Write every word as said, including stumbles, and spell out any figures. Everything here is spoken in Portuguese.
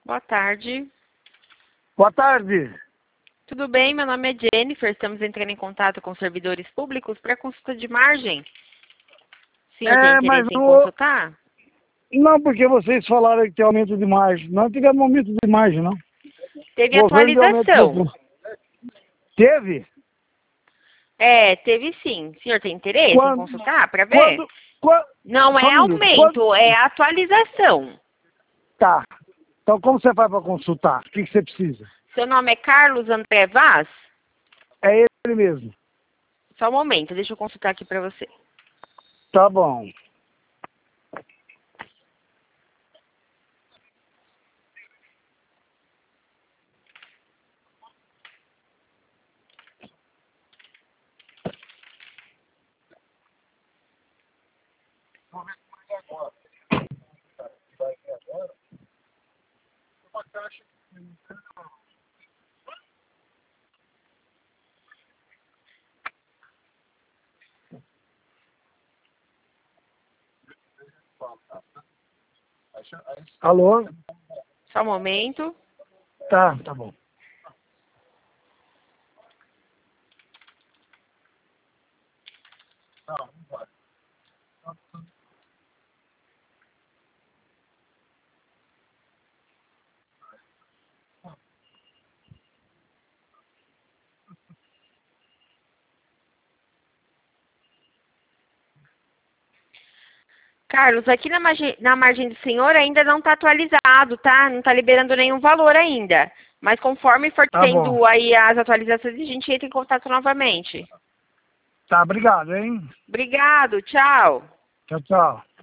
Boa tarde. Boa tarde. Tudo bem? Meu nome é Jennifer. Estamos entrando em contato com servidores públicos para consulta de margem. O senhor tem É, mas interesse em não, consultar? não porque vocês falaram que tem aumento de margem. Não tivemos aumento de margem, não. Teve O governo deu aumento de atualização. pouco. Teve? É, teve sim. O senhor tem interesse em Quando? consultar para ver? Quando? quando Não só é um minuto. Quando? aumento, é atualização. Tá. Então como você faz para consultar? O que, que você precisa? Seu nome é Carlos André Vaz? É ele mesmo. Só um momento, deixa eu consultar aqui para você. Tá bom. Alô? Só um momento. Tá, tá bom. Carlos, aqui na margem, na margem do senhor ainda não está atualizado, tá? Não está liberando nenhum valor ainda. Mas conforme for Tá bom. tendo aí as atualizações, a gente entra em contato novamente. Tá, obrigado, hein? Obrigado, tchau. Tchau, tchau.